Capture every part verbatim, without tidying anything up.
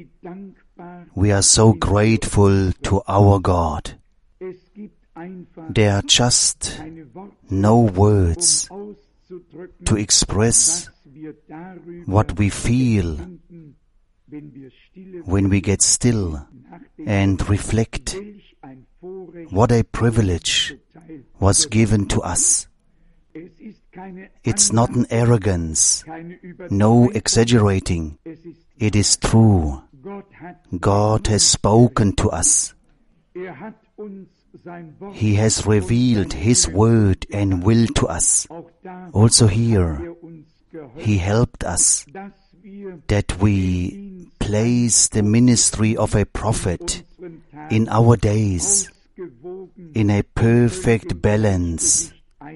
We are so grateful to our God. There are just no words to express what we feel when we get still and reflect. What a privilege was given to us. It's not an arrogance, no exaggerating. It is true. God has spoken to us. He has revealed His word and will to us. Also here, He helped us that we place the ministry of a prophet in our days in a perfect balance.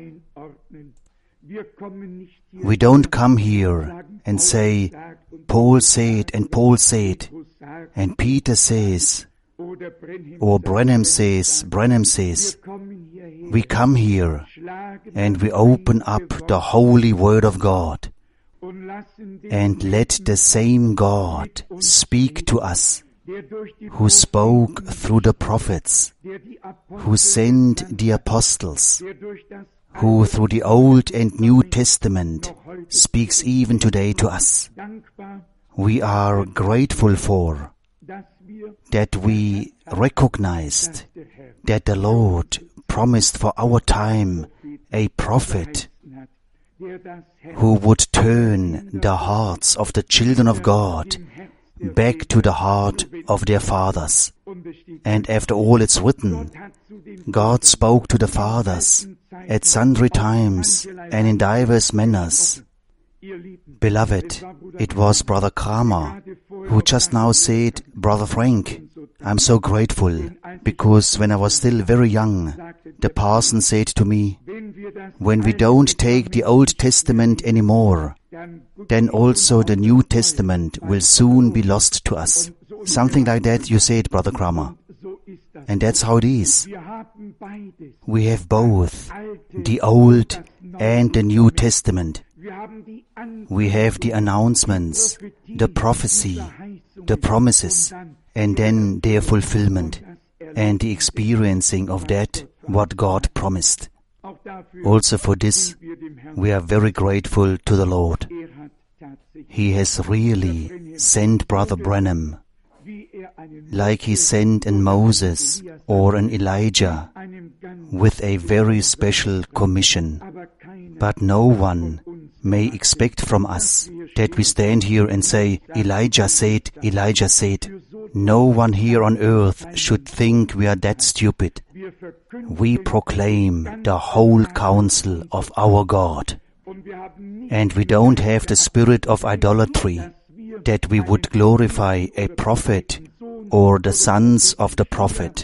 We don't come here and say, Paul said and Paul said, and Peter says, or Branham says, Branham says. We come here and we open up the holy word of God and let the same God speak to us, who spoke through the prophets, who sent the apostles, who through the Old and New Testament speaks even today to us. We are grateful for that we recognized that the Lord promised for our time a prophet who would turn the hearts of the children of God back to the heart of their fathers. And after all, it's written, God spoke to the fathers at sundry times and in divers manners. Beloved, it was Brother Kramer who just now said, Brother Frank, I'm so grateful, because when I was still very young, the parson said to me, when we don't take the Old Testament anymore, then also the New Testament will soon be lost to us. Something like that you said, Brother Kramer. And that's how it is. We have both the Old and the New Testament. We have the announcements, the prophecy, the promises, and then their fulfillment, and the experiencing of that, what God promised. Also for this, we are very grateful to the Lord. He has really sent Brother Branham, like He sent an Moses or an Elijah, with a very special commission. But no one may expect from us that we stand here and say, Elijah said, Elijah said. No one here on earth should think we are that stupid. We proclaim the whole counsel of our God. And we don't have the spirit of idolatry, that we would glorify a prophet or the sons of the prophet.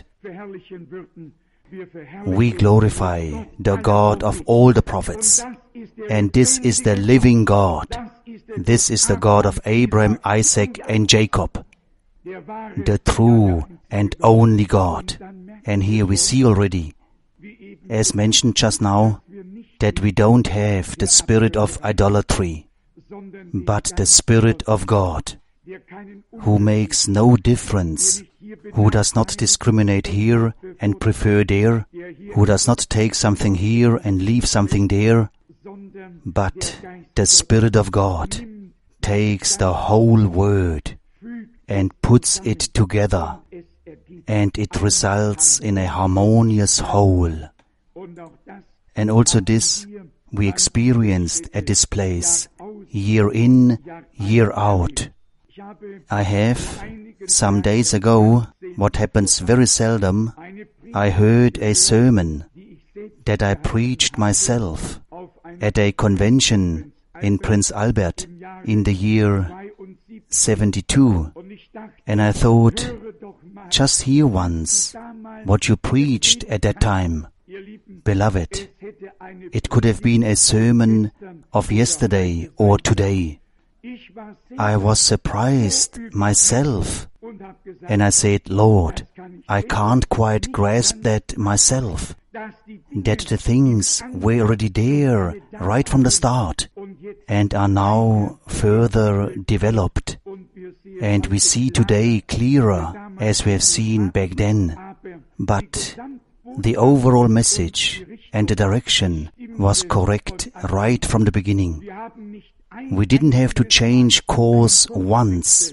We glorify the God of all the prophets. And this is the living God. This is the God of Abraham, Isaac, and Jacob. The true and only God. And here we see already, as mentioned just now, that we don't have the spirit of idolatry, but the Spirit of God, who makes no difference, who does not discriminate here and prefer there, who does not take something here and leave something there, but the Spirit of God takes the whole Word and puts it together, and it results in a harmonious whole. And also this we experienced at this place, year in, year out. I have, some days ago, what happens very seldom, I heard a sermon that I preached myself at a convention in Prince Albert in the year seventy-two. And I thought, just hear once what you preached at that time. Beloved, it could have been a sermon of yesterday or today. I was surprised myself, and I said, Lord, I can't quite grasp that myself, that the things were already there right from the start and are now further developed. and we see today clearer as we have seen back then. But the overall message and the direction was correct right from the beginning. We didn't have to change course once.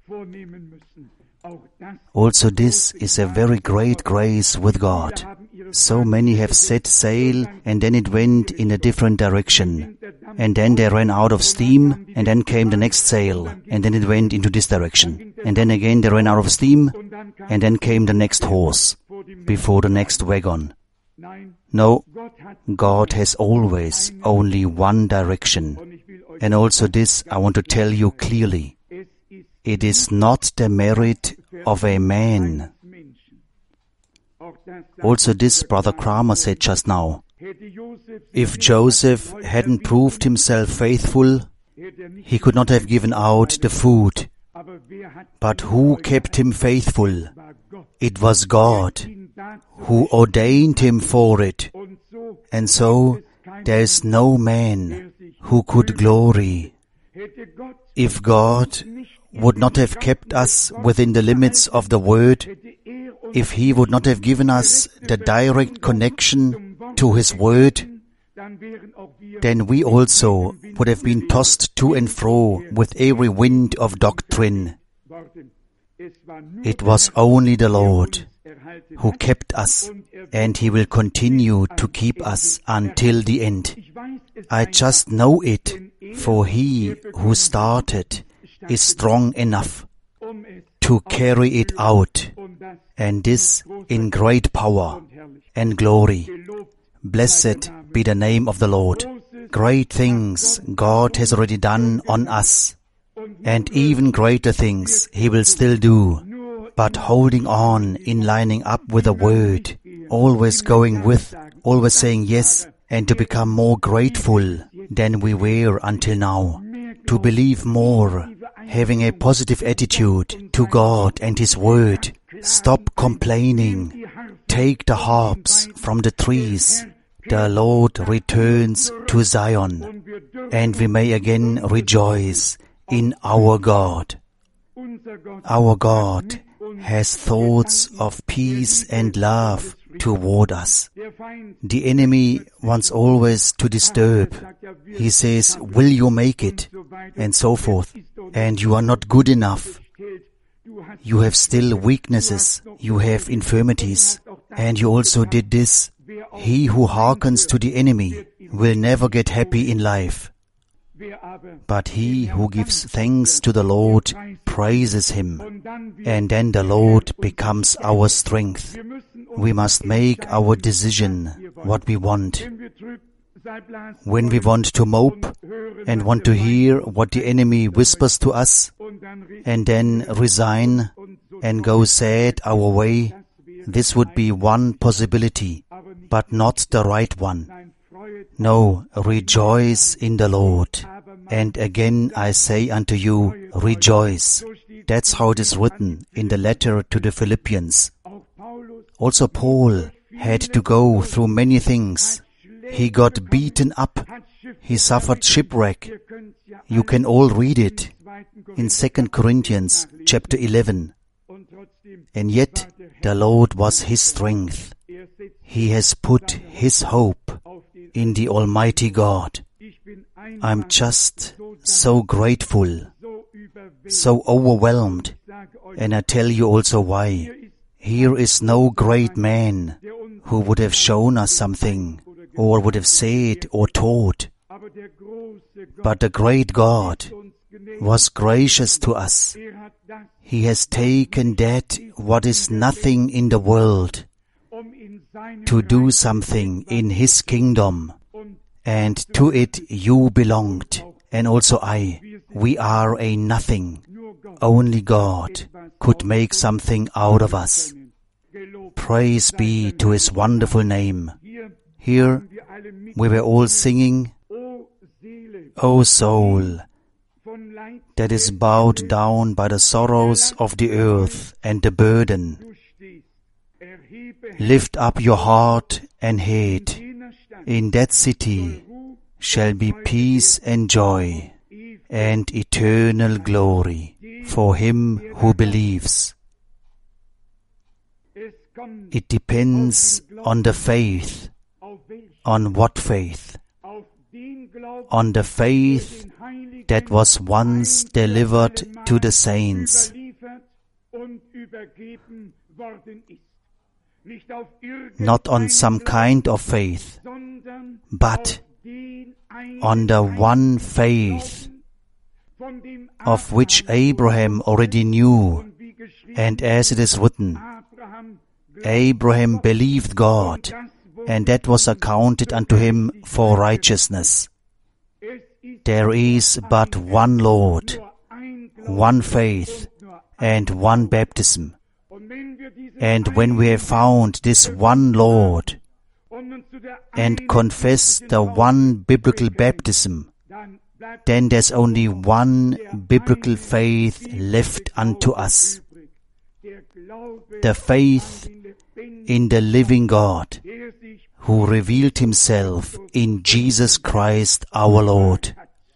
Also, this is a very great grace with God. So many have set sail and then it went in a different direction. And then they ran out of steam and then came the next sail and then it went into this direction. And then again they ran out of steam and then came the next horse before the next wagon. No, God has always only one direction. And also this I want to tell you clearly. It is not the merit of a man. Also this Brother Kramer said just now. If Joseph hadn't proved himself faithful, he could not have given out the food. But who kept him faithful? It was God who ordained him for it. And so there is no man who could glory. If God would not have kept us within the limits of the Word, if He would not have given us the direct connection to His Word, then we also would have been tossed to and fro with every wind of doctrine. It was only the Lord who kept us, and He will continue to keep us until the end. I just know it, for He who started is strong enough to carry it out, and this in great power and glory. Blessed be the name of the Lord. Great things God has already done on us, and even greater things He will still do. But holding on in lining up with the Word, always going with, always saying yes, and to become more grateful than we were until now. To believe more, having a positive attitude to God and His Word. Stop complaining. Take the harps from the trees. The Lord returns to Zion, and we may again rejoice in our God. Our God has thoughts of peace and love toward us. The enemy wants always to disturb. He says, will you make it? And so forth. And you are not good enough. You have still weaknesses. You have infirmities. And you also did this. He who hearkens to the enemy will never get happy in life. But he who gives thanks to the Lord praises Him, and then the Lord becomes our strength. We must make our decision what we want. When we want to mope and want to hear what the enemy whispers to us, and then resign and go sad our way, this would be one possibility, but not the right one. No, rejoice in the Lord. And again I say unto you, rejoice. That's how it is written in the letter to the Philippians. Also Paul had to go through many things. He got beaten up. He suffered shipwreck. You can all read it in Second Corinthians chapter eleven. And yet the Lord was his strength. He has put his hope in the Almighty God. I'm just so grateful, so overwhelmed, and I tell you also why. Here is no great man who would have shown us something, or would have said or taught, but the great God was gracious to us. He has taken that what is nothing in the world to do something in His kingdom, and to it you belonged, and also I. We are a nothing. Only God could make something out of us. Praise be to His wonderful name. Here we were all singing, O soul, that is bowed down by the sorrows of the earth and the burden. Lift up your heart and head. In that city shall be peace and joy and eternal glory. for him who believes. It depends on the faith. On what faith? On the faith that was once delivered to the saints. Not on some kind of faith, but on the one faith of which Abraham already knew. And as it is written, Abraham believed God, and that was accounted unto him for righteousness. There is but one Lord, one faith, and one baptism. And when we have found this one Lord and confess the one biblical baptism, then there's only one biblical faith left unto us. The faith in the living God, who revealed himself in Jesus Christ our Lord.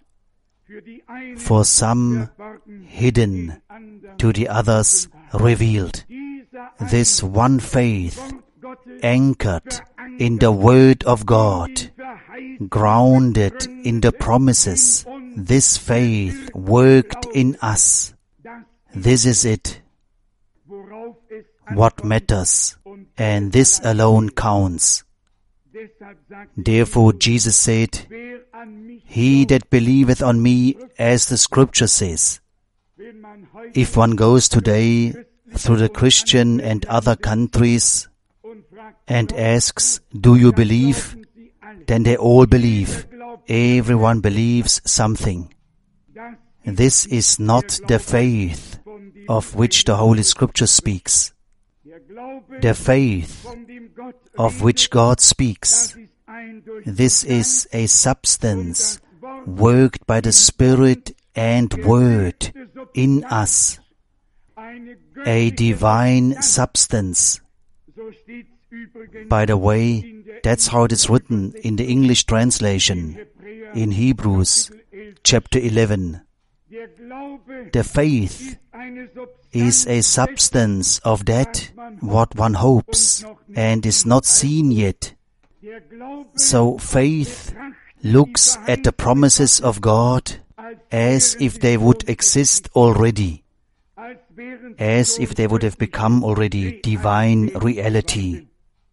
For some hidden, to the others revealed. This one faith, anchored in the Word of God, grounded in the promises, this faith worked in us. This is it, what matters, and this alone counts. Therefore Jesus said, He that believeth on me, as the Scripture says. If one goes today through the Christian and other countries and asks, do you believe? Then they all believe. Everyone believes something. This is not the faith of which the Holy Scripture speaks. The faith of which God speaks. This is a substance worked by the Spirit and Word in us. A divine substance. By the way, that's how it is written in the English translation, in Hebrews chapter eleven. The faith is a substance of that what one hopes and is not seen yet. So faith looks at the promises of God as if they would exist already, as if they would have become already divine reality.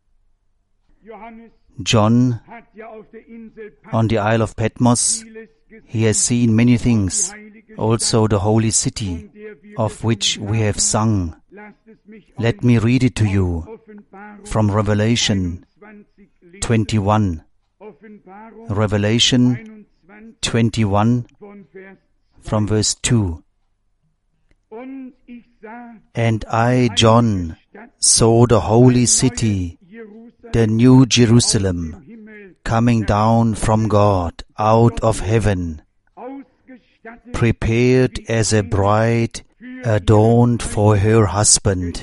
John, on the Isle of Patmos, he has seen many things, also the holy city, of which we have sung. Let me read it to you from Revelation twenty-one. Revelation twenty-one, from verse two. And I, John, saw the holy city, the new Jerusalem, coming down from God out of heaven, prepared as a bride adorned for her husband.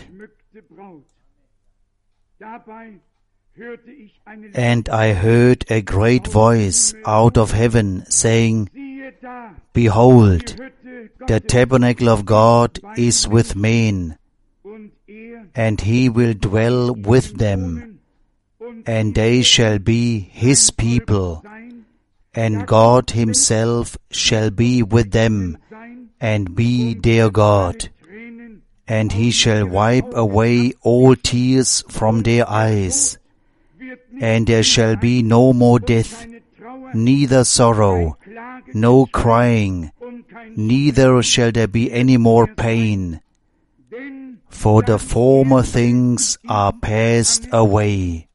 And I heard a great voice out of heaven saying, Behold, the tabernacle of God is with men, and he will dwell with them, and they shall be his people, and God himself shall be with them, and be their God. And he shall wipe away all tears from their eyes, and there shall be no more death, neither sorrow, no crying, neither shall there be any more pain, for the former things are passed away.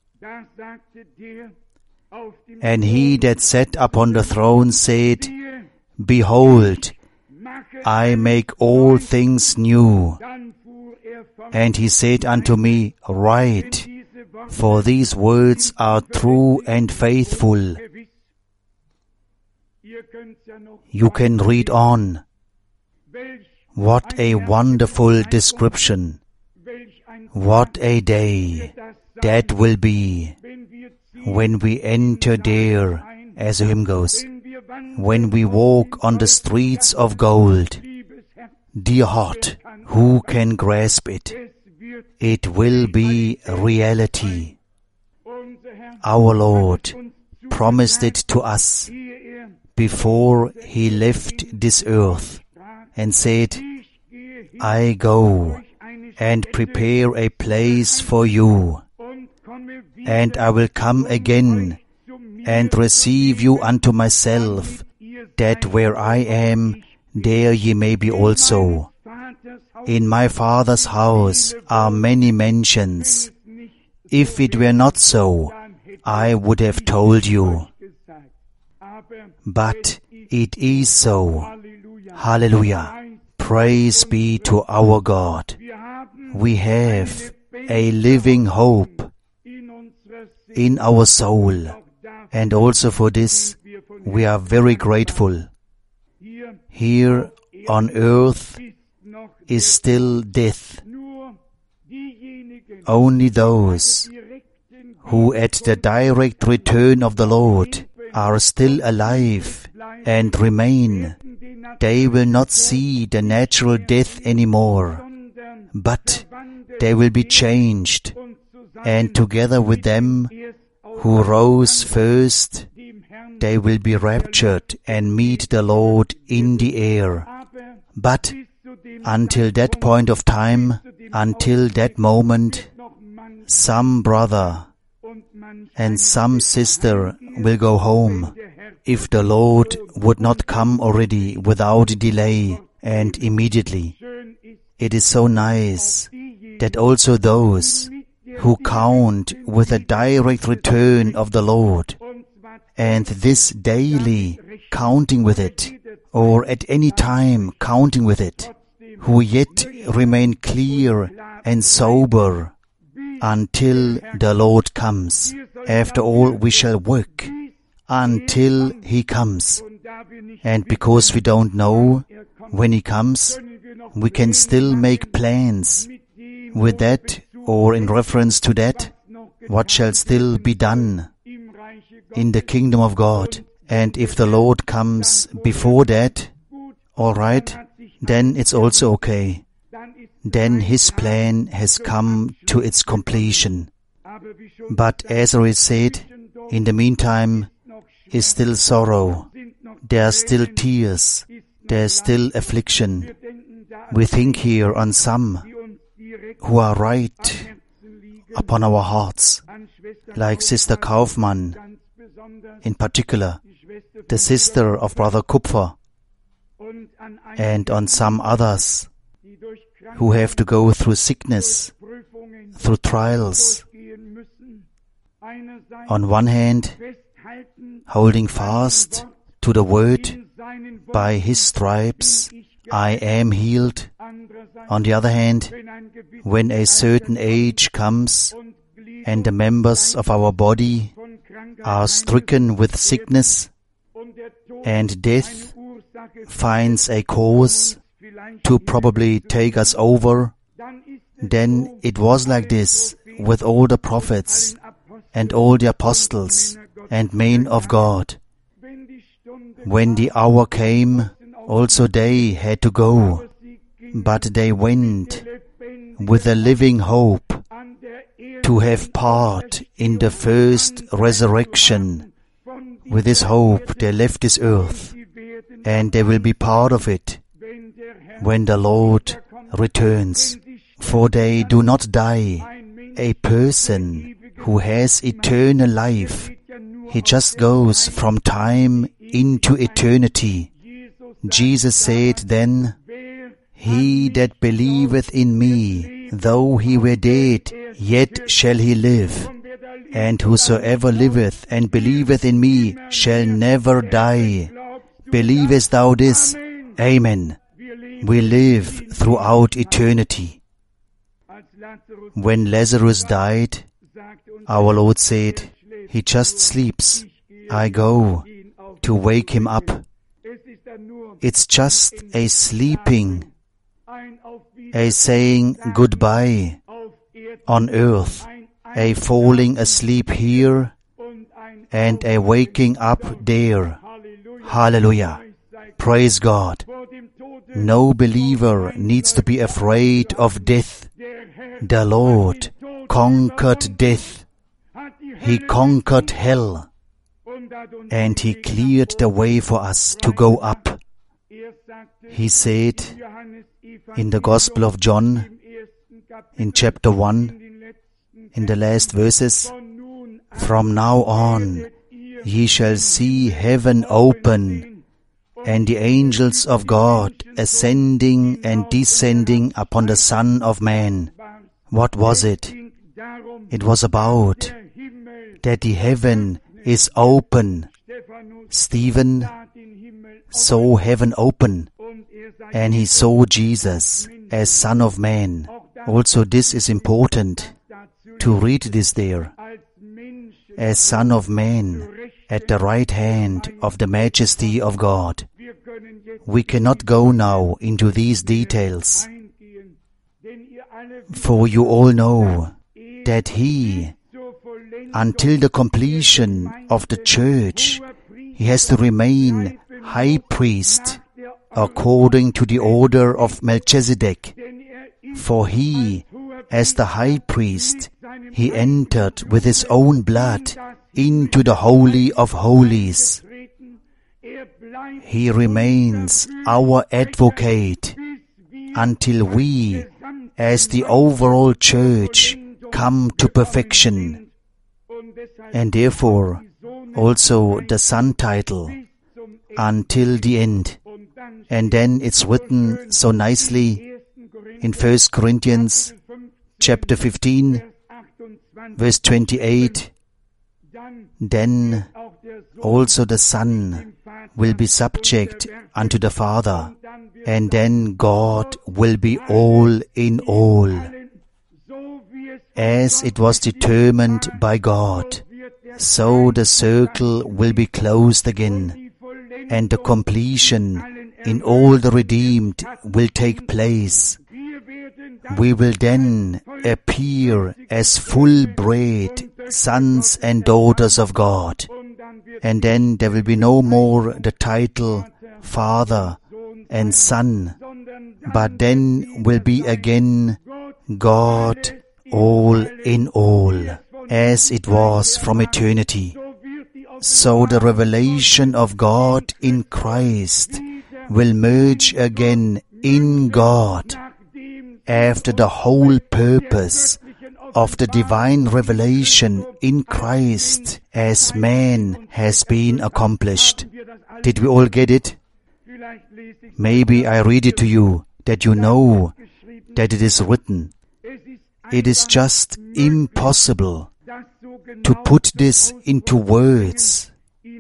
And he that sat upon the throne said, Behold, I make all things new. And he said unto me, Write, for these words are true and faithful. You can read on. What a wonderful description. What a day that will be when we enter there, as the hymn goes, when we walk on the streets of gold. Dear heart, who can grasp it? It will be reality. Our Lord promised it to us before He left this earth and said, I go and prepare a place for you, and I will come again and receive you unto myself, that where I am, there ye may be also. In my Father's house are many mansions. If it were not so, I would have told you. But it is so. Hallelujah. Praise be to our God. We have a living hope in our soul, and also for this we are very grateful. Here on earth is still death. Only those who at the direct return of the Lord are still alive and remain, they will not see the natural death anymore, but they will be changed, and together with them who rose first, they will be raptured and meet the Lord in the air. But until that point of time, until that moment, some brother and some sister will go home, if the Lord would not come already without delay and immediately. It is so nice that also those who count with a direct return of the Lord, and this daily counting with it, or at any time counting with it, who yet remain clear and sober until the Lord comes. After all, we shall work until He comes. And because we don't know when He comes, we can still make plans with that or in reference to that, what shall still be done in the kingdom of God. And if the Lord comes before that, all right, then it's also okay. Then His plan has come to its completion. But as I said, in the meantime is still sorrow. There are still tears. There is still affliction. We think here on some who are right upon our hearts, like Sister Kaufmann, in particular, the sister of Brother Kupfer, and on some others who have to go through sickness, through trials. On one hand, holding fast to the word, by His stripes I am healed. On the other hand, when a certain age comes and the members of our body are stricken with sickness and death finds a cause to probably take us over, then it was like this with all the prophets and all the apostles and men of God. When the hour came, also they had to go, but they went with a living hope to have part in the first resurrection. With this hope they left this earth, and they will be part of it when the Lord returns. For they do not die. A person who has eternal life, he just goes from time into eternity. Jesus said then, He that believeth in me, though he were dead, yet shall he live. And whosoever liveth and believeth in me shall never die. Believest thou this? Amen. We live throughout eternity. When Lazarus died, our Lord said, he just sleeps. I go to wake him up. It's just a sleeping, a saying goodbye on earth, a falling asleep here, and a waking up there. Hallelujah. Praise God. No believer needs to be afraid of death. The Lord conquered death. He conquered hell. And He cleared the way for us to go up. He said in the Gospel of John, in chapter one, in the last verses, "From now on ye shall see heaven open, and the angels of God ascending and descending upon the Son of Man." What was it? It was about that the heaven is open. Stephen saw heaven open, and he saw Jesus as Son of Man. Also, this is important to read this there. As Son of Man, at the right hand of the majesty of God. We cannot go now into these details, for you all know that He, until the completion of the church, He has to remain high priest according to the order of Melchizedek. For He, as the high priest, He entered with His own blood into the Holy of Holies. He remains our advocate until we, as the overall church, come to perfection. And therefore, also the Son title, until the end. And then it's written so nicely in First Corinthians chapter fifteen, verse twenty-eight, "Then also the Son will be subject unto the Father, and then God will be all in all." As it was determined by God, so the circle will be closed again, and the completion in all the redeemed will take place. We will then appear as full-bred sons and daughters of God. And then there will be no more the title Father and Son, but then will be again God all in all, as it was from eternity. So the revelation of God in Christ will merge again in God, after the whole purpose of the divine revelation in Christ as man has been accomplished. Did we all get it? Maybe I read it to you, that you know that it is written. It is just impossible to put this into words.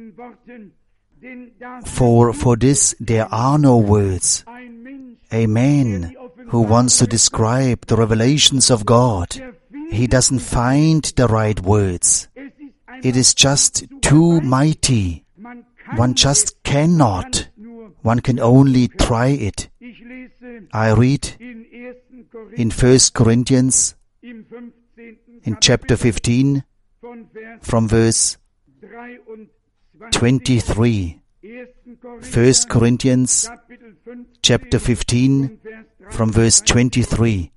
For, for this there are no words. A man who wants to describe the revelations of God, he doesn't find the right words. It is just too mighty. One just cannot. One can only try it. I read in First Corinthians, in chapter fifteen, from verse twenty-three. First Corinthians, chapter fifteen, from verse twenty-three.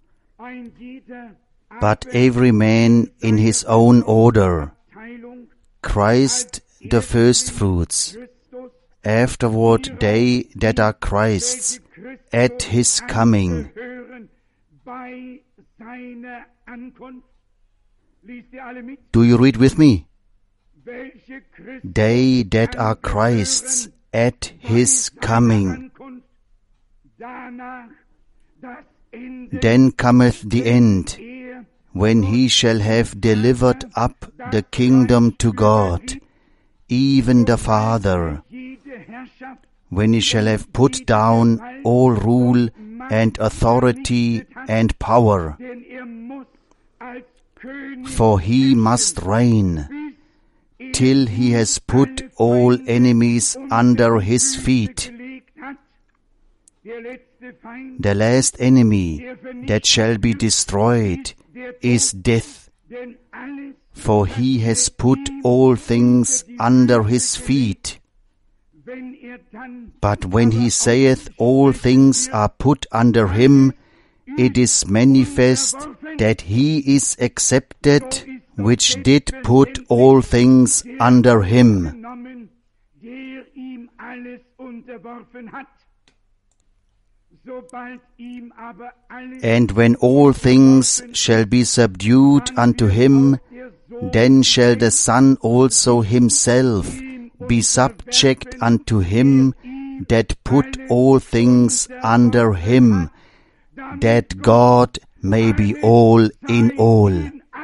"But every man in his own order, Christ the firstfruits, afterward they that are Christ's at His coming." Do you read with me? They that are Christ's at His coming. Then cometh the end, when He shall have delivered up the kingdom to God, even the Father, when He shall have put down all rule and authority and power. For He must reign, till He has put all enemies under His feet. The last enemy that shall be destroyed is death, for He has put all things under His feet. But when he saith, all things are put under him, it is manifest that he is accepted, which did put all things under him. And when all things shall be subdued unto him, then shall the Son also himself be subject unto him that put all things under him, that God may be all in all.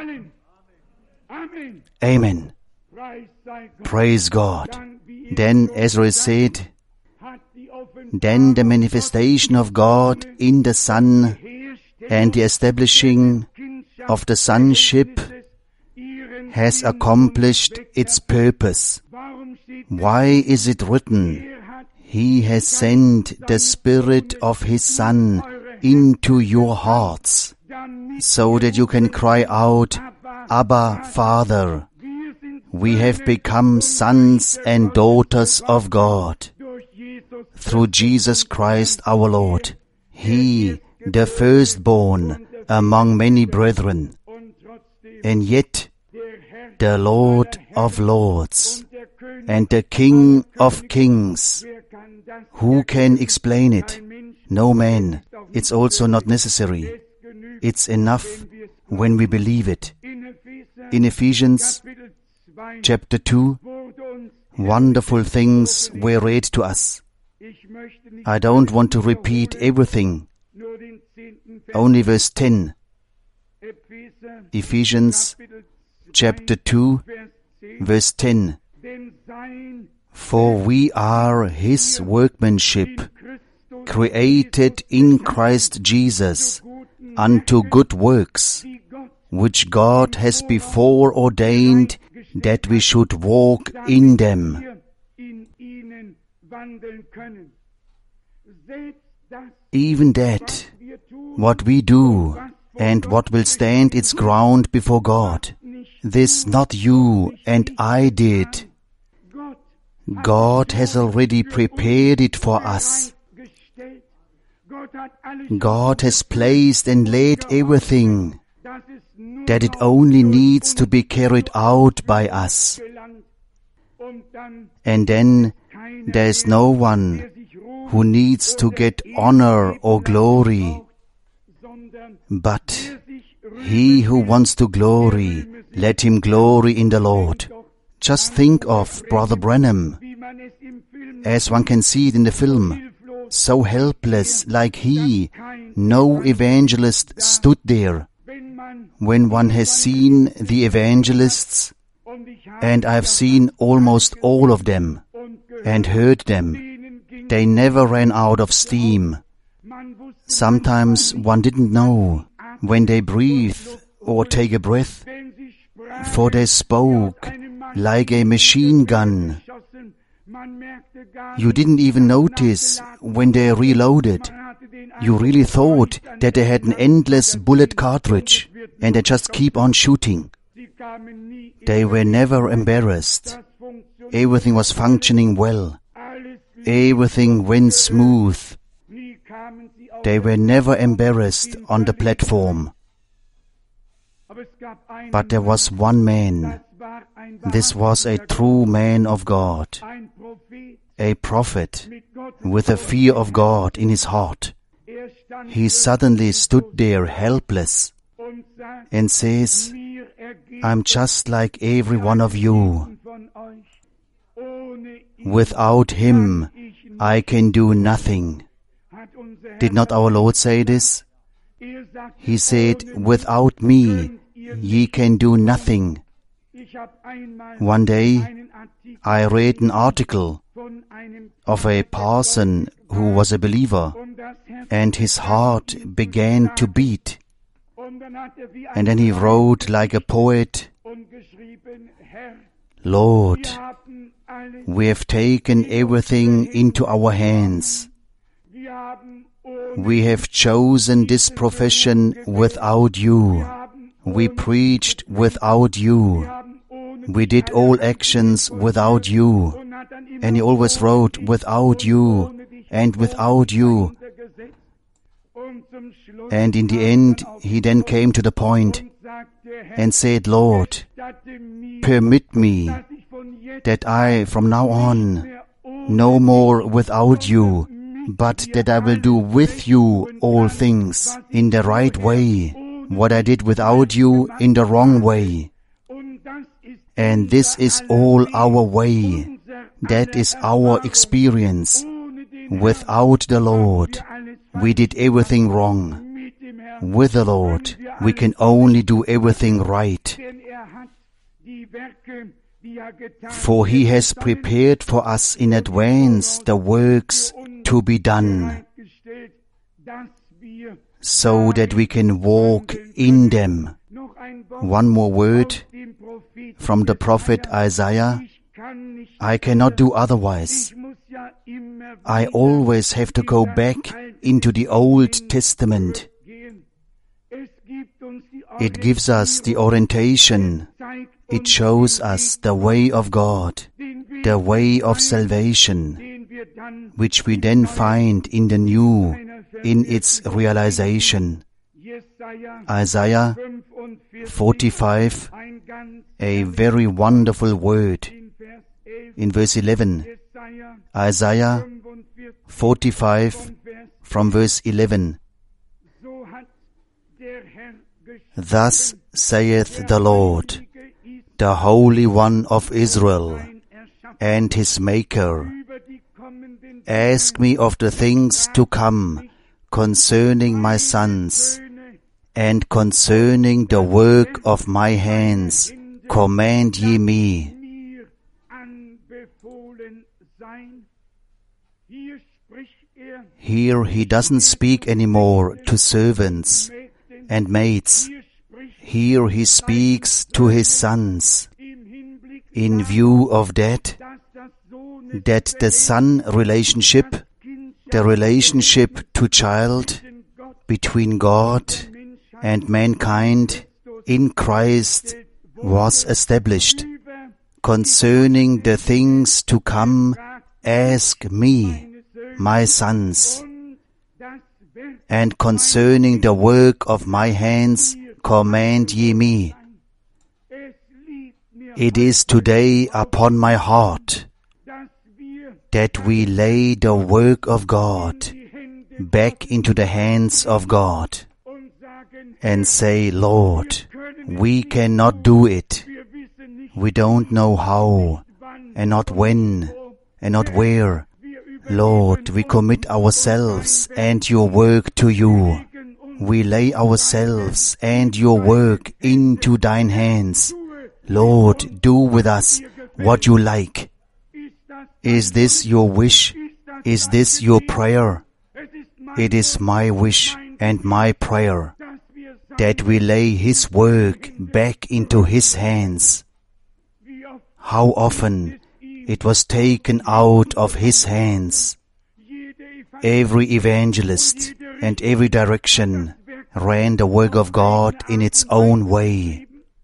Amen. Praise God. Then Ezra said, then the manifestation of God in the Son and the establishing of the sonship has accomplished its purpose. Why is it written, He has sent the Spirit of His Son into your hearts, so that you can cry out, Abba, Father. We have become sons and daughters of God through Jesus Christ our Lord. He, the firstborn among many brethren, and yet the Lord of lords and the King of kings. Who can explain it? No man. It's also not necessary. It's enough when we believe it. In Ephesians chapter two, wonderful things were read to us. I don't want to repeat everything. Only verse ten. Ephesians chapter two, verse ten. For we are His workmanship, created in Christ Jesus, unto good works, which God has before ordained that we should walk in them. Even that, what we do, and what will stand its ground before God, this not you and I did. God has already prepared it for us. God has placed and laid everything, that it only needs to be carried out by us. And then there is no one who needs to get honor or glory, but he who wants to glory, let him glory in the Lord. Just think of Brother Branham, as one can see it in the film, so helpless like he. No evangelist stood there. When one has seen the evangelists, and I have seen almost all of them, and heard them, they never ran out of steam. Sometimes one didn't know when they breathe or take a breath, for they spoke like a machine gun. You didn't even notice when they reloaded. You really thought that they had an endless bullet cartridge and they just keep on shooting. They were never embarrassed. Everything was functioning well. Everything went smooth. They were never embarrassed on the platform. But there was one man. This was a true man of God, a prophet with a fear of God in his heart. He suddenly stood there helpless and says, I'm just like every one of you. Without him, I can do nothing. Did not our Lord say this? He said, without me, ye can do nothing. One day, I read an article of a parson who was a believer, and his heart began to beat. And then he wrote like a poet, Lord, we have taken everything into our hands. We have chosen this profession without you. We preached without you. We did all actions without you. And he always wrote, without you, and without you. And in the end, he then came to the point and said, Lord, permit me that I, from now on, no more without you, but that I will do with you all things in the right way, what I did without you in the wrong way. And this is all our way. That is our experience. Without the Lord, we did everything wrong. With the Lord, we can only do everything right. For He has prepared for us in advance the works to be done, so that we can walk in them. One more word from the prophet Isaiah. I cannot do otherwise. I always have to go back into the Old Testament. It gives us the orientation. It shows us the way of God, the way of salvation, which we then find in the New, in its realization. Isaiah forty-five, a very wonderful word. In verse eleven, Isaiah forty-five, from verse eleven. Thus saith the Lord, the Holy One of Israel, and His Maker, ask me of the things to come concerning my sons, and concerning the work of my hands, command ye me. Here he doesn't speak anymore to servants and maids. Here he speaks to his sons, in view of that, that the son relationship, the relationship to child, between God and mankind in Christ was established. Concerning the things to come, ask me, my sons, and concerning the work of my hands, command ye me. It is today upon my heart that we lay the work of God back into the hands of God and say, Lord, we cannot do it. We don't know how, and not when, and not where. Lord, we commit ourselves and your work to you. We lay ourselves and your work into thine hands. Lord, do with us what you like. Is this your wish? Is this your prayer? It is my wish and my prayer that we lay His work back into His hands. How often it was taken out of His hands. Every evangelist and every direction ran the work of God in its own way.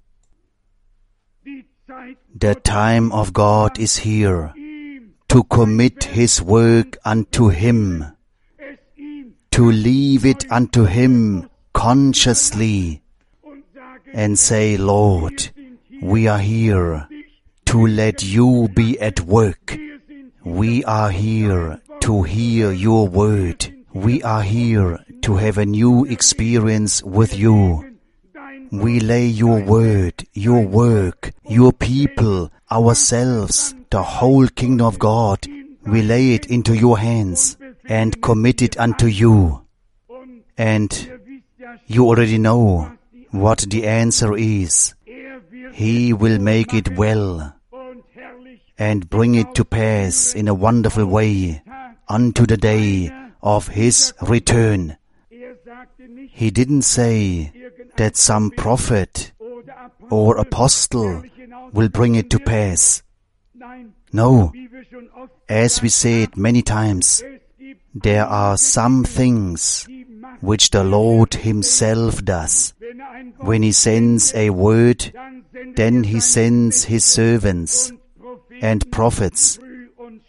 The time of God is here to commit His work unto Him, to leave it unto Him consciously and say, Lord, we are here to let you be at work. We are here to hear your word. We are here to have a new experience with you. We lay your word, your work, your people, ourselves, the whole kingdom of God. We lay it into your hands and commit it unto you. And you already know what the answer is. He will make it well and bring it to pass in a wonderful way unto the day of His return. He didn't say that some prophet or apostle will bring it to pass. No, as we said many times, there are some things which the Lord Himself does. When He sends a word, then He sends His servants and prophets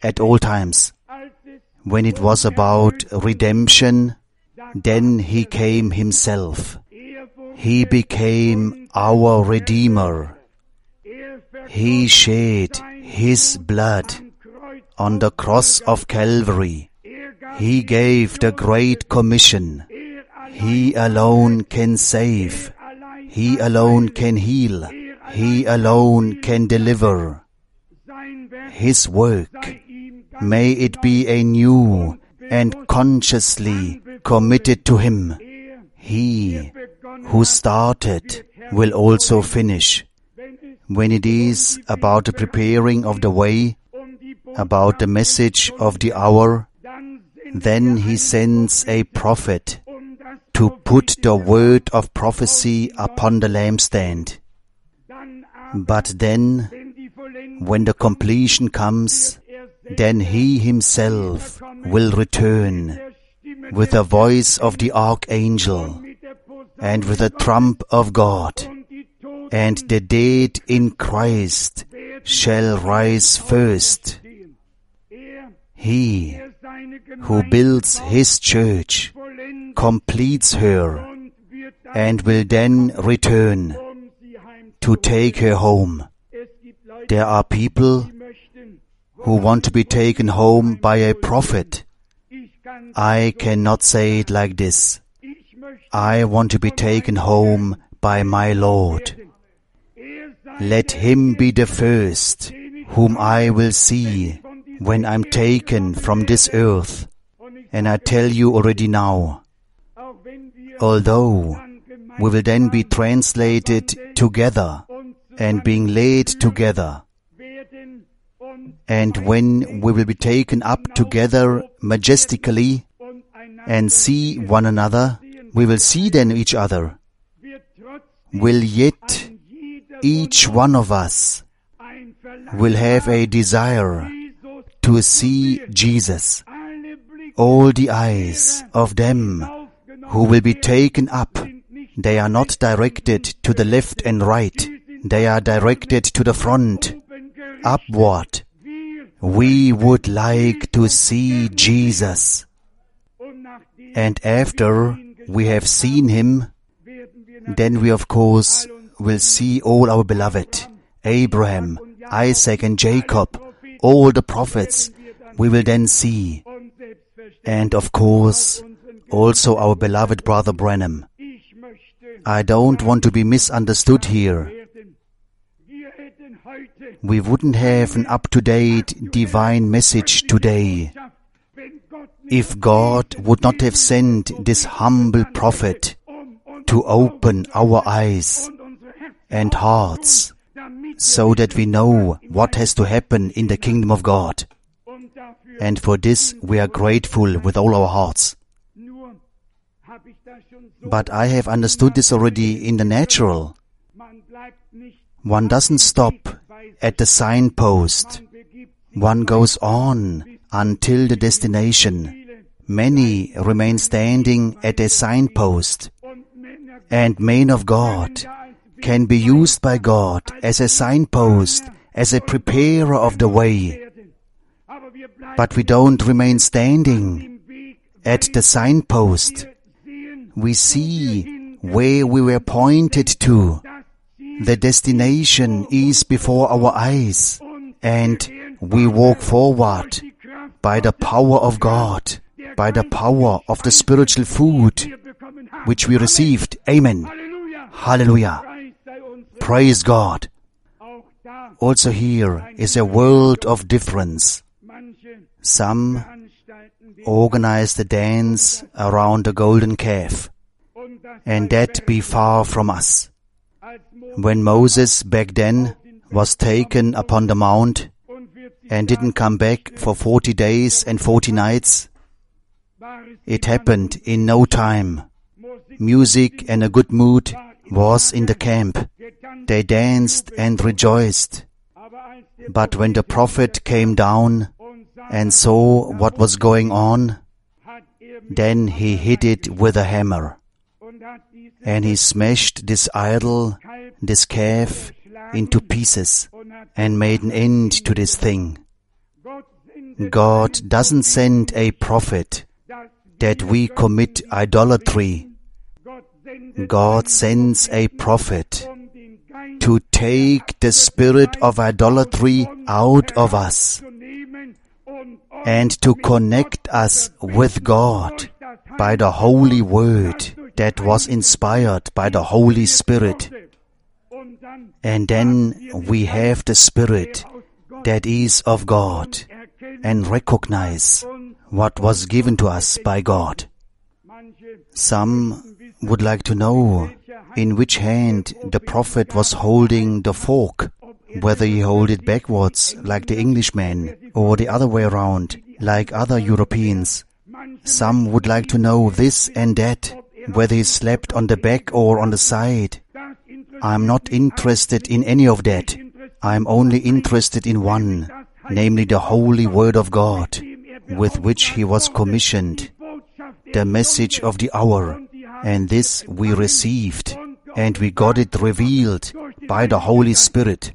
at all times. When it was about redemption, then He came Himself. He became our Redeemer. He shed His blood on the cross of Calvary. He gave the Great Commission. He alone can save. He alone can heal. He alone can deliver. His work, may it be anew and consciously committed to Him. He who started will also finish. When it is about the preparing of the way, about the message of the hour, then He sends a prophet to put the word of prophecy upon the lampstand. But then, when the completion comes, then He Himself will return with the voice of the archangel and with the trump of God, and the dead in Christ shall rise first. He who builds His church completes her and will then return to take her home. There are people who want to be taken home by a prophet. I cannot say it like this. I want to be taken home by my Lord. Let Him be the first whom I will see when I'm taken from this earth. And I tell you already now, although we will then be translated together and being laid together, and when we will be taken up together majestically and see one another, we will see then each other, will yet each one of us will have a desire to see Jesus. All the eyes of them who will be taken up, they are not directed to the left and right. They are directed to the front, upward. We would like to see Jesus. And after we have seen Him, then we of course will see all our beloved, Abraham, Isaac and Jacob, all the prophets, we will then see. And of course, also our beloved Brother Branham. I don't want to be misunderstood here. We wouldn't have an up-to-date divine message today if God would not have sent this humble prophet to open our eyes and hearts so that we know what has to happen in the kingdom of God. And for this we are grateful with all our hearts. But I have understood this already in the natural. One doesn't stop at the signpost. One goes on until the destination. Many remain standing at a signpost. And men of God can be used by God as a signpost, as a preparer of the way. But we don't remain standing at the signpost. We see where we were pointed to. The destination is before our eyes, and we walk forward by the power of God, by the power of the spiritual food which we received. Amen. Hallelujah. Praise God. Also here is a world of difference. Some organize the dance around the golden calf, and that be far from us. When Moses back then was taken upon the mount and didn't come back for forty days and forty nights, it happened in no time. Music and a good mood was in the camp. They danced and rejoiced. But when the prophet came down and saw what was going on, then he hit it with a hammer. And he smashed this idol, this calf, into pieces and made an end to this thing. God doesn't send a prophet that we commit idolatry. God sends a prophet to take the spirit of idolatry out of us and to connect us with God by the Holy Word that was inspired by the Holy Spirit. And then we have the Spirit that is of God and recognize what was given to us by God. Some would like to know in which hand the prophet was holding the fork, whether he held it backwards like the Englishman or the other way around like other Europeans. Some would like to know this and that, whether he slept on the back or on the side. I'm not interested in any of that. I'm only interested in one, namely the Holy Word of God, with which he was commissioned, the message of the hour, and this we received, and we got it revealed by the Holy Spirit.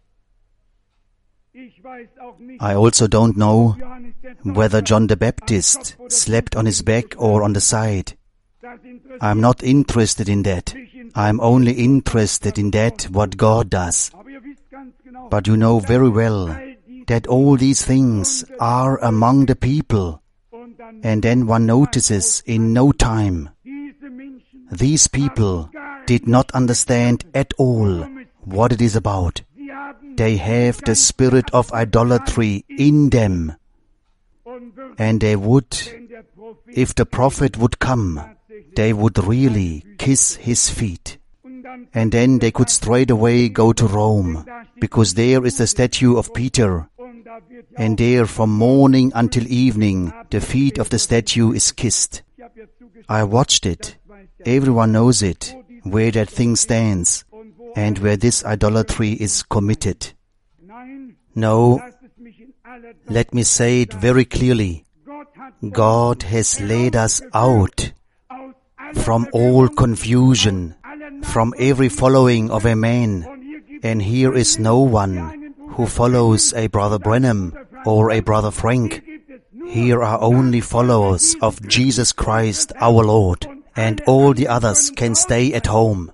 I also don't know whether John the Baptist slept on his back or on the side. I'm not interested in that. I'm only interested in that what God does. But you know very well that all these things are among the people. And then one notices in no time, these people did not understand at all what it is about. They have the spirit of idolatry in them. And they would, if the prophet would come, they would really kiss his feet. And then they could straight away go to Rome, because there is the statue of Peter. And there from morning until evening, the feet of the statue is kissed. I watched it. Everyone knows it, where that thing stands, and where this idolatry is committed. No, let me say it very clearly. God has led us out from all confusion, from every following of a man, and here is no one who follows a Brother Branham or a Brother Frank. Here are only followers of Jesus Christ our Lord, and all the others can stay at home.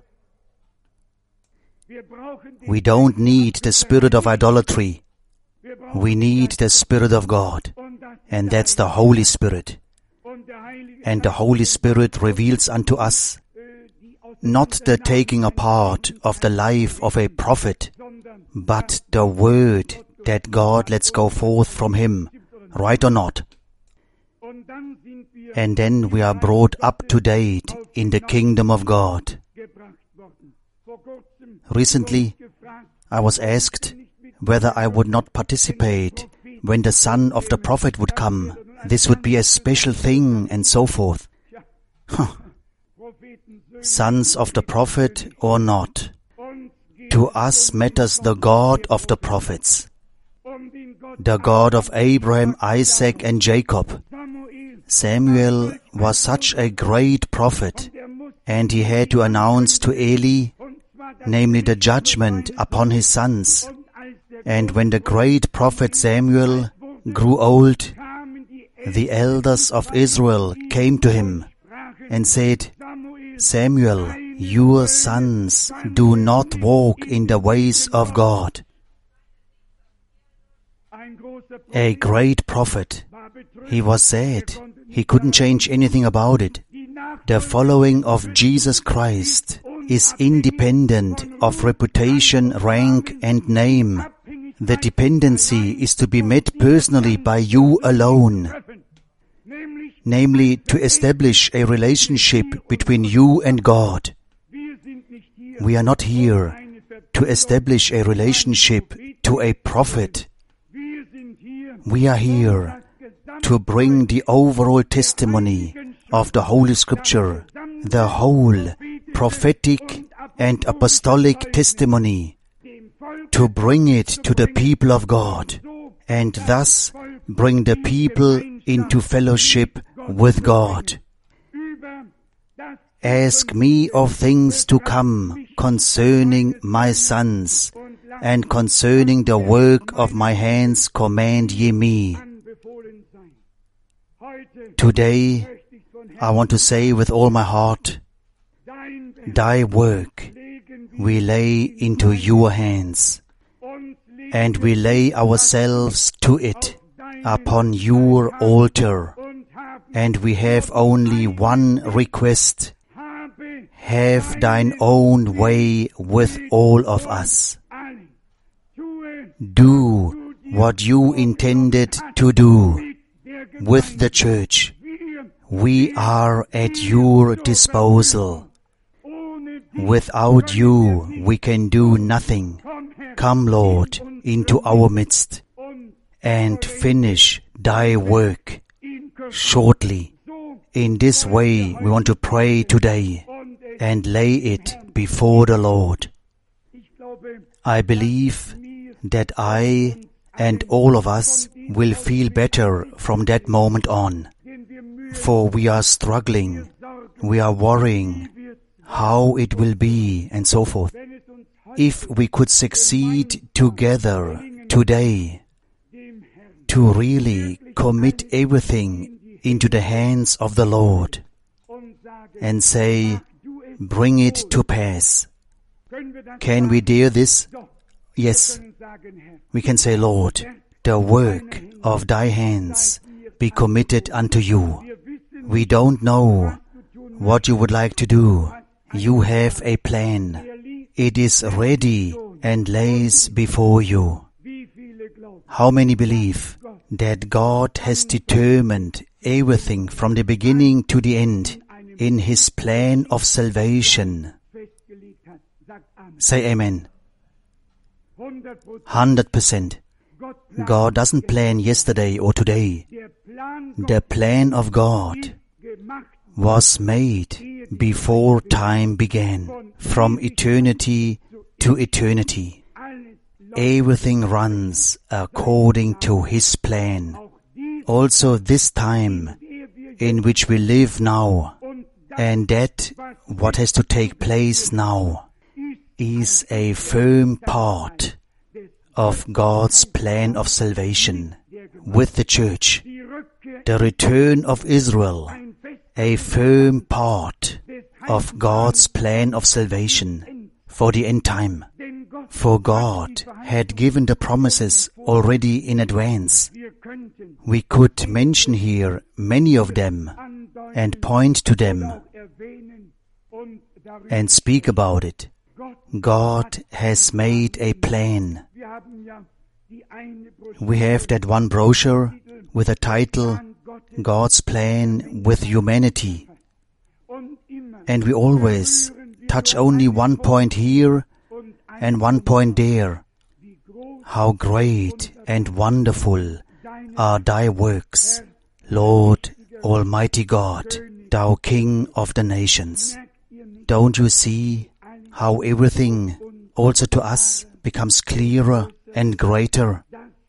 We don't need the spirit of idolatry. We need the Spirit of God, and that's the Holy Spirit. And the Holy Spirit reveals unto us not the taking apart of the life of a prophet, but the word that God lets go forth from him, right or not. And then we are brought up to date in the kingdom of God. Recently, I was asked whether I would not participate when the son of the prophet would come. This would be a special thing, and so forth. Huh. Sons of the prophet or not, to us matters the God of the prophets, the God of Abraham, Isaac, and Jacob. Samuel was such a great prophet, and he had to announce to Eli, namely the judgment upon his sons. And when the great prophet Samuel grew old, the elders of Israel came to him and said, Samuel, your sons do not walk in the ways of God. A great prophet. He was sad. He couldn't change anything about it. The following of Jesus Christ is independent of reputation, rank, and name. The dependency is to be met personally by you alone, namely to establish a relationship between you and God. We are not here to establish a relationship to a prophet. We are here to bring the overall testimony of the Holy Scripture, the whole prophetic and apostolic testimony, to bring it to the people of God, and thus bring the people into fellowship with God. Ask me of things to come concerning my sons, and concerning the work of my hands command ye me. Today, I want to say with all my heart, Thy work we lay into your hands, and we lay ourselves to it upon your altar, and we have only one request: have thine own way with all of us. Do what you intended to do with the church. We are at your disposal. Without you, we can do nothing. Come, Lord, into our midst and finish thy work shortly. In this way, we want to pray today and lay it before the Lord. I believe that I and all of us will feel better from that moment on. For we are struggling, we are worrying how it will be and so forth. If we could succeed together today to really commit everything into the hands of the Lord and say, bring it to pass. Can we dare this? Yes. We can say, Lord, the work of thy hands be committed unto you. We don't know what you would like to do. You have a plan. It is ready and lays before you. How many believe that God has determined everything from the beginning to the end in His plan of salvation? Say amen. Hundred percent. God doesn't plan yesterday or today. The plan of God was made before time began, from eternity to eternity. Everything runs according to His plan. Also this time in which we live now, and that what has to take place now, is a firm part of God's plan of salvation with the church. The return of Israel, a firm part of God's plan of salvation for the end time. For God had given the promises already in advance. We could mention here many of them and point to them and speak about it. God has made a plan. We have that one brochure with a title, God's Plan with Humanity. And we always touch only one point here and one point there. How great and wonderful are thy works, Lord Almighty God, thou King of the nations. Don't you see how everything also to us becomes clearer and greater?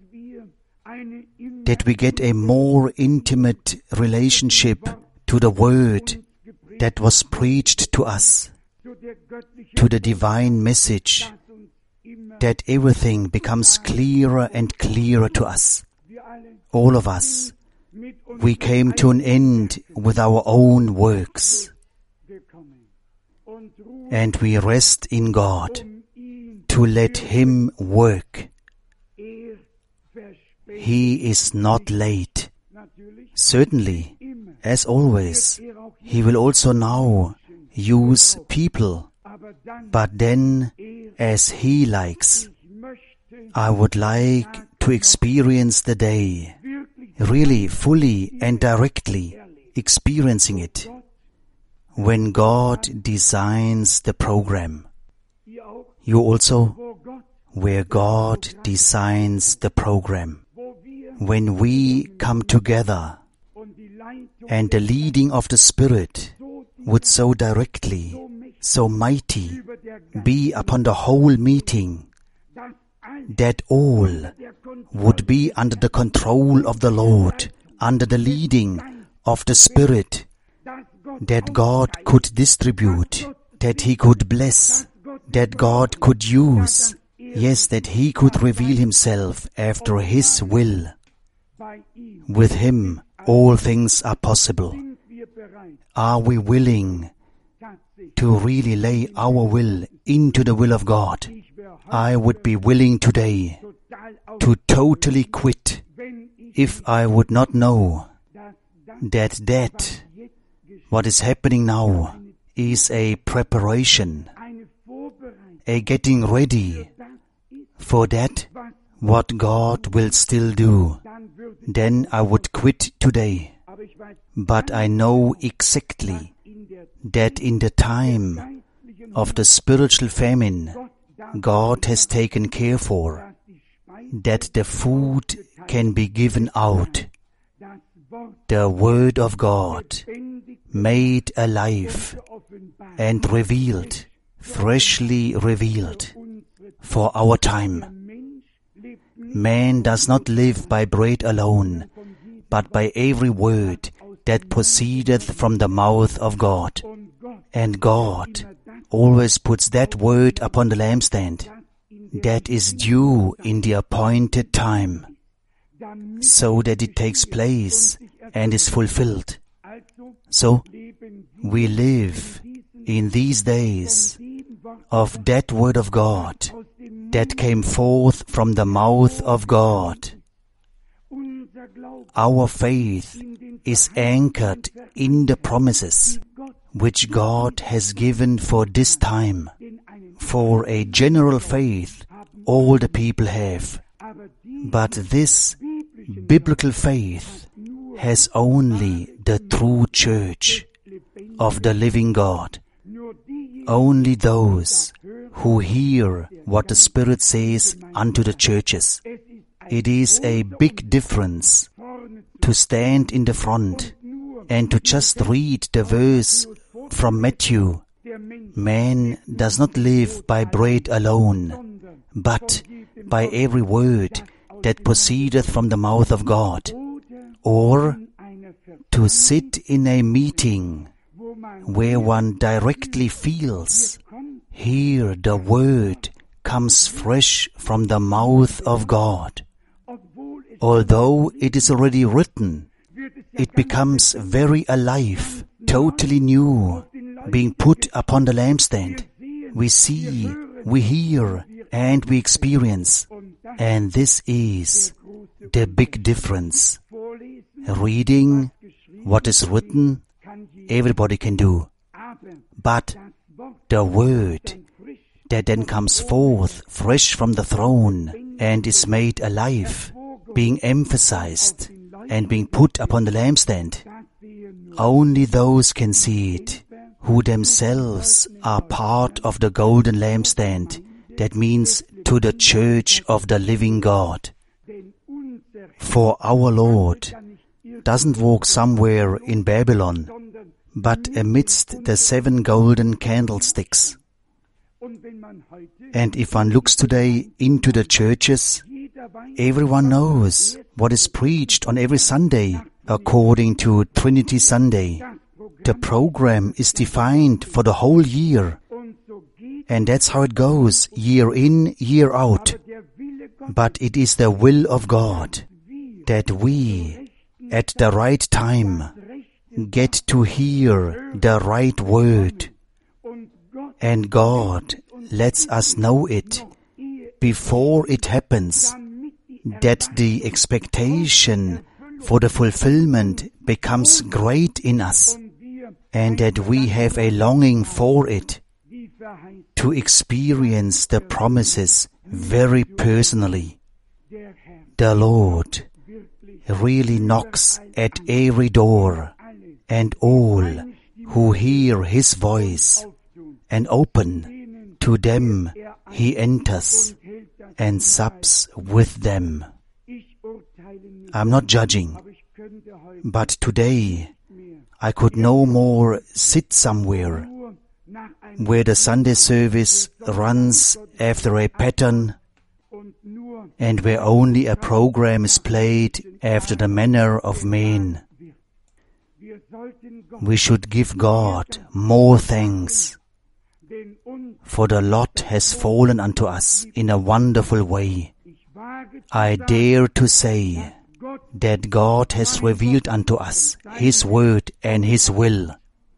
That we get a more intimate relationship to the Word that was preached to us, to the divine message, that everything becomes clearer and clearer to us. All of us, we came to an end with our own works, and we rest in God to let Him work. He is not late. Certainly, as always, He will also now use people, but then as He likes. I would like to experience the day, really fully and directly experiencing it, when God designs the program. You also, where God designs the program. When we come together and the leading of the Spirit would so directly, so mighty be upon the whole meeting, that all would be under the control of the Lord, under the leading of the Spirit, that God could distribute, that He could bless, that God could use, yes, that He could reveal Himself after His will. With Him all things are possible. Are we willing to really lay our will into the will of God? I would be willing today to totally quit if I would not know that that, what is happening now, is a preparation, a getting ready for that, what God will still do. Then I would quit today. But I know exactly that in the time of the spiritual famine, God has taken care for, that the food can be given out. The Word of God, made alive and revealed, freshly revealed, for our time. Man does not live by bread alone, but by every word that proceedeth from the mouth of God. And God always puts that word upon the lampstand that is due in the appointed time, so that it takes place and is fulfilled. So, we live in these days of that word of God that came forth from the mouth of God. Our faith is anchored in the promises which God has given for this time. For a general faith all the people have, but this biblical faith has only the true church of the living God. Only those who hear what the Spirit says unto the churches. It is a big difference to stand in the front and to just read the verse from Matthew. Man does not live by bread alone, but by every word that proceedeth from the mouth of God. Or to sit in a meeting where one directly feels, here the word comes fresh from the mouth of God. Although it is already written, it becomes very alive, totally new, being put upon the lampstand. We see, we hear, and we experience. And this is the big difference. Reading what is written, everybody can do. But the word that then comes forth fresh from the throne and is made alive, being emphasized and being put upon the lampstand, only those can see it who themselves are part of the golden lampstand. That means to the church of the living God. For our Lord doesn't walk somewhere in Babylon, but amidst the seven golden candlesticks. And if one looks today into the churches, everyone knows what is preached on every Sunday according to Trinity Sunday. The program is defined for the whole year. And that's how it goes, year in, year out. But it is the will of God that we, at the right time, get to hear the right word. And God lets us know it before it happens, that the expectation for the fulfillment becomes great in us, and that we have a longing for it, to experience the promises very personally. The Lord really knocks at every door, and all who hear His voice and open, to them He enters and sups with them. I'm not judging, but today I could no more sit somewhere where the Sunday service runs after a pattern and where only a program is played after the manner of men. We should give God more thanks, for the lot has fallen unto us in a wonderful way. I dare to say that God has revealed unto us His word and His will.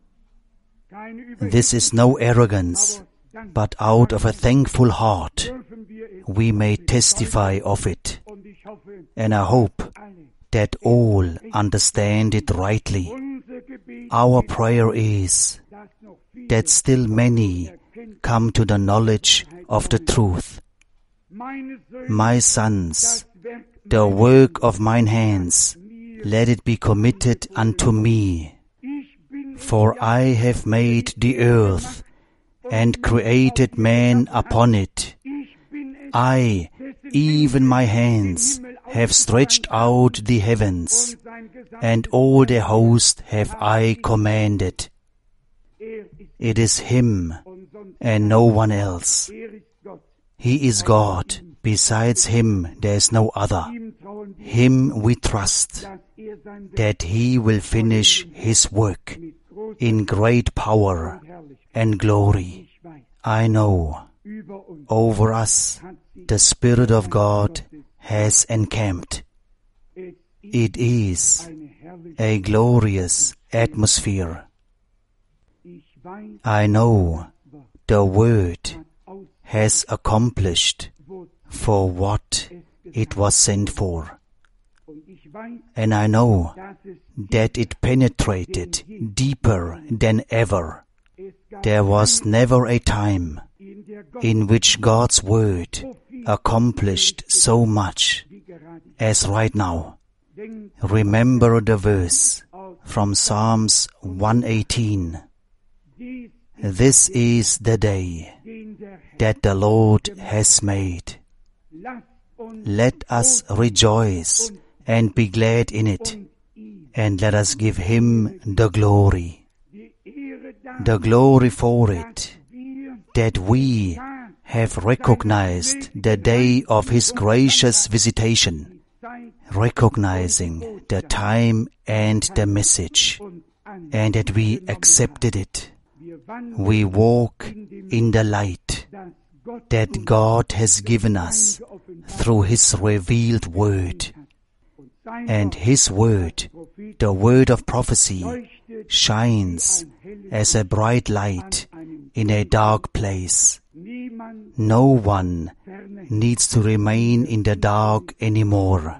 This is no arrogance, but out of a thankful heart we may testify of it. And I hope that all understand it rightly. Our prayer is that still many come to the knowledge of the truth. My sons, the work of mine hands, let it be committed unto me. For I have made the earth and created man upon it. I, even my hands, have stretched out the heavens, and all their host have I commanded. It is Him and no one else. He is God. Besides Him there is no other. Him we trust, that He will finish His work in great power and glory. I know over us the Spirit of God has encamped. It is a glorious atmosphere. I know the Word has accomplished for what it was sent for. And I know that it penetrated deeper than ever. There was never a time in which God's Word accomplished so much as right now. Remember the verse from Psalms one eighteen. This is the day that the Lord has made. Let us rejoice and be glad in it, and let us give Him the glory. The glory for it, that we have recognized the day of His gracious visitation, recognizing the time and the message, and that we accepted it. We walk in the light that God has given us through His revealed Word. And His Word, the word of prophecy, shines as a bright light in a dark place. No one needs to remain in the dark anymore.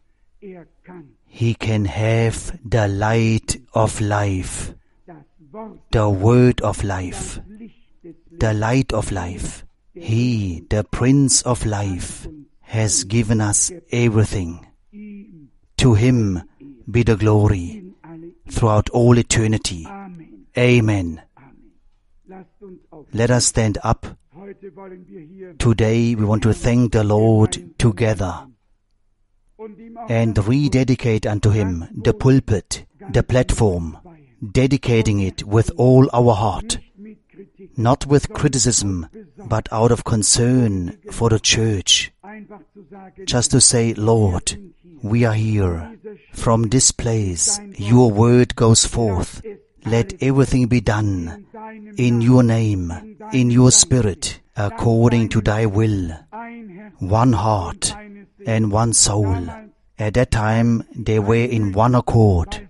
He can have the light of life, the word of life, the light of life. He, the Prince of Life, has given us everything. To Him be the glory throughout all eternity. Amen. Let us stand up. Today we want to thank the Lord together and rededicate unto Him the pulpit, the platform, dedicating it with all our heart, not with criticism, but out of concern for the church. Just to say, Lord, we are here. From this place, your word goes forth. Let everything be done in your name, in your spirit, according to thy will. One heart and one soul. At that time, they were in one accord.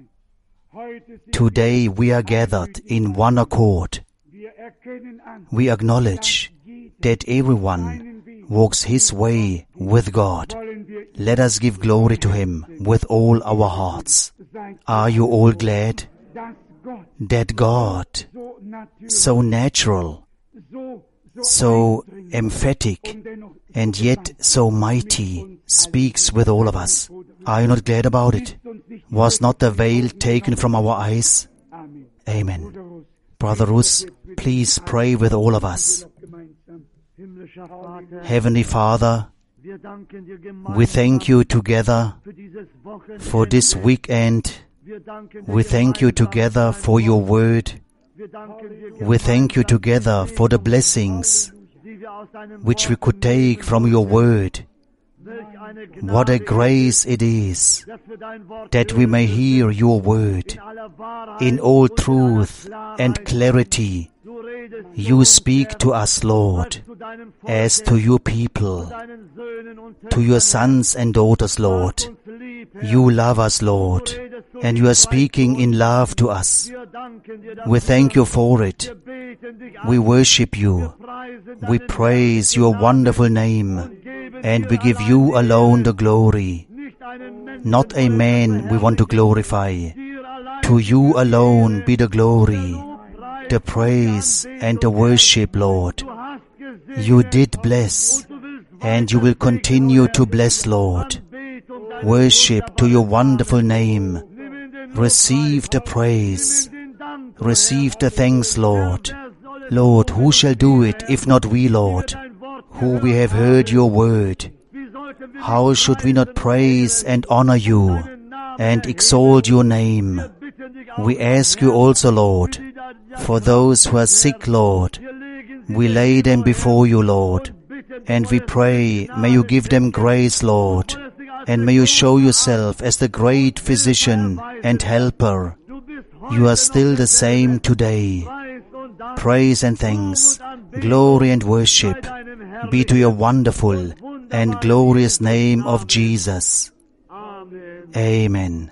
Today, we are gathered in one accord. We acknowledge that everyone walks his way with God. Let us give glory to Him with all our hearts. Are you all glad that God, so natural, so emphatic, and yet so mighty, speaks with all of us? Are you not glad about it? Was not the veil taken from our eyes? Amen. Brother Rus, please pray with all of us. Heavenly Father, we thank you together for this weekend. We thank you together for your word. We thank you together for the blessings which we could take from your word. What a grace it is that we may hear your word in all truth and clarity. You speak to us, Lord, as to your people, to your sons and daughters, Lord. You love us, Lord, and you are speaking in love to us. We thank you for it. We worship you. We praise your wonderful name, and we give you alone the glory. Not a man we want to glorify. To you alone be the glory, the praise and the worship, Lord. You did bless, and you will continue to bless, Lord. Worship to your wonderful name. Receive the praise. Receive the thanks, Lord. Lord, who shall do it if not we, Lord, who we have heard your word? How should we not praise and honor you and exalt your name? We ask you also, Lord, for those who are sick, Lord. We lay them before you, Lord, and we pray, may you give them grace, Lord, and may you show yourself as the great physician and helper. You are still the same today. Praise and thanks, glory and worship be to your wonderful and glorious name of Jesus. Amen.